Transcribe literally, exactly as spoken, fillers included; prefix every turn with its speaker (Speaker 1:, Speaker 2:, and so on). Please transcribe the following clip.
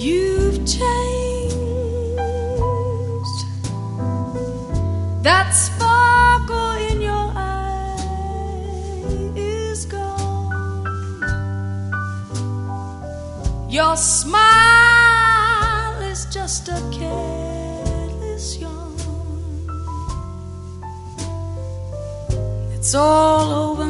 Speaker 1: You've changed. That sparkle in your eye is gone. Your smile is just a careless yawn. It's all over